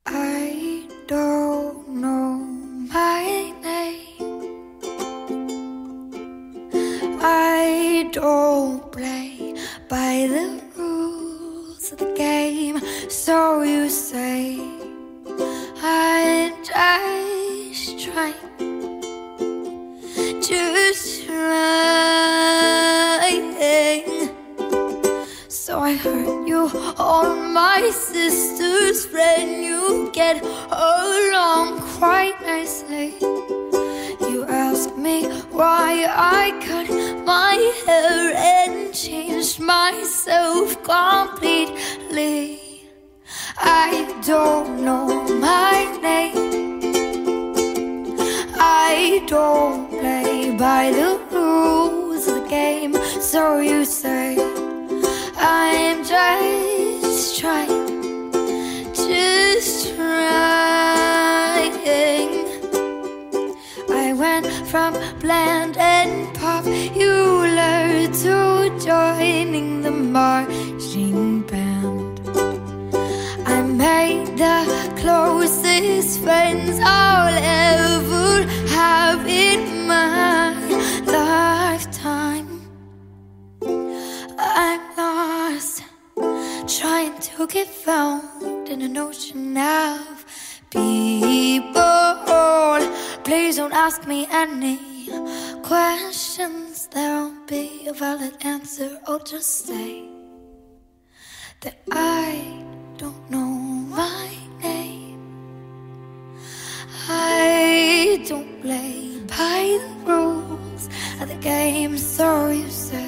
I don't know my name. I don't play by the rules of the game. So you say I'm just trying, So I heard you on my sister's friend. You get along quite nicely. You ask me why I cut my hair and changed myself completely. I don't know my name. I don't play by the rules of the game. So you say I'm just trying. I went from bland and popular to joining the marching band. I made the closest friends I'll ever have in my lifetime. I'm lost, trying to get found in an ocean of people. Please don't ask me any questions. There won't be a valid answer. I'll just say that I don't know my name. I don't play by the rules of the game. So you say